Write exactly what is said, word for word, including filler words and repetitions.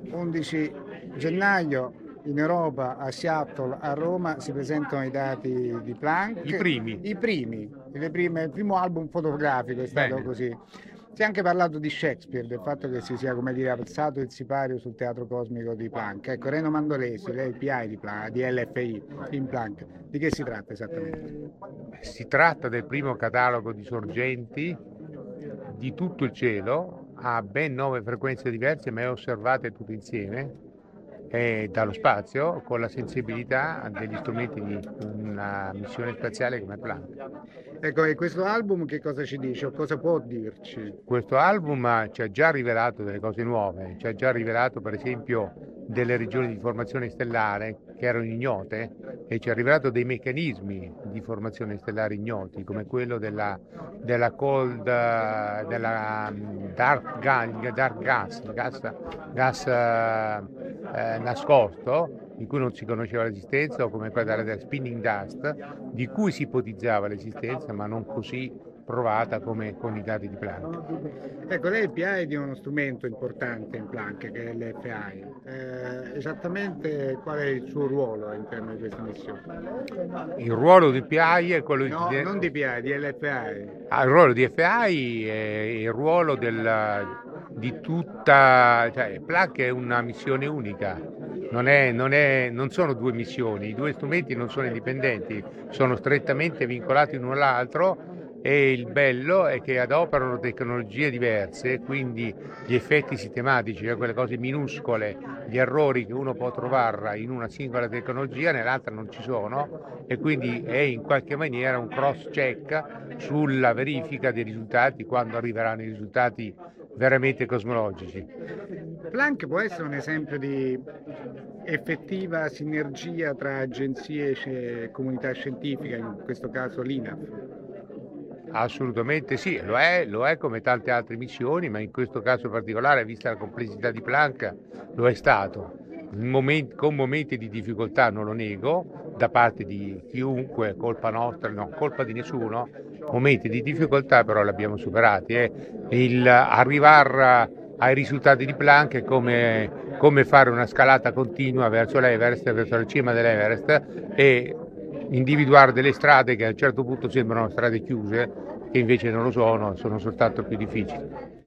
undici gennaio in Europa, a Seattle, a Roma, si presentano i dati di Planck. I primi. I primi, le prime, il primo album fotografico è stato Bene. così. Si è anche parlato di Shakespeare, del fatto che si sia, come dire, alzato il sipario sul teatro cosmico di Planck. Ecco, Reno Mandolesi, lei è il P I di, Planck, di L F I in Planck. Di che si tratta esattamente? Si tratta del primo catalogo di sorgenti di tutto il cielo, ha ben nove frequenze diverse, ma osservate tutte insieme e dallo spazio con la sensibilità degli strumenti di una missione spaziale come Planck. Ecco, e questo album che cosa ci dice o cosa può dirci? Questo album ci ha già rivelato delle cose nuove, ci ha già rivelato per esempio delle regioni di formazione stellare che erano ignote e ci ha rivelato dei meccanismi di formazione stellare ignoti come quello della, della cold, della dark, gas, dark gas, gas, gas eh, nascosto di cui non si conosceva l'esistenza, o come quella della spinning dust di cui si ipotizzava l'esistenza ma non così provata come con i dati di Planck. Ecco, lei è il P I di uno strumento importante in Planck che è l'F I. Eh, esattamente qual è il suo ruolo all'interno di questa missione? Il ruolo di P I è quello no, di... No, non di P I, di L F I. Ah, il ruolo di F I è il ruolo del, di tutta... Cioè, Planck è una missione unica, non, è, non, è, non sono due missioni, i due strumenti non sono indipendenti, sono strettamente vincolati l'uno all'altro. E il bello è che adoperano tecnologie diverse, quindi gli effetti sistematici, cioè quelle cose minuscole, gli errori che uno può trovare in una singola tecnologia, nell'altra non ci sono, e quindi è in qualche maniera un cross check sulla verifica dei risultati quando arriveranno i risultati veramente cosmologici. Planck può essere un esempio di effettiva sinergia tra agenzie e comunità scientifica, in questo caso l'I N A F? Assolutamente sì, lo è, lo è come tante altre missioni, ma in questo caso particolare, vista la complessità di Planck, lo è stato. Momenti, con momenti di difficoltà, non lo nego, da parte di chiunque, colpa nostra, no, colpa di nessuno, momenti di difficoltà però li abbiamo superati. Eh. Il arrivare ai risultati di Planck è come, come fare una scalata continua verso l'Everest, verso la cima dell'Everest, e individuare delle strade che a un certo punto sembrano strade chiuse, che invece non lo sono, sono soltanto più difficili.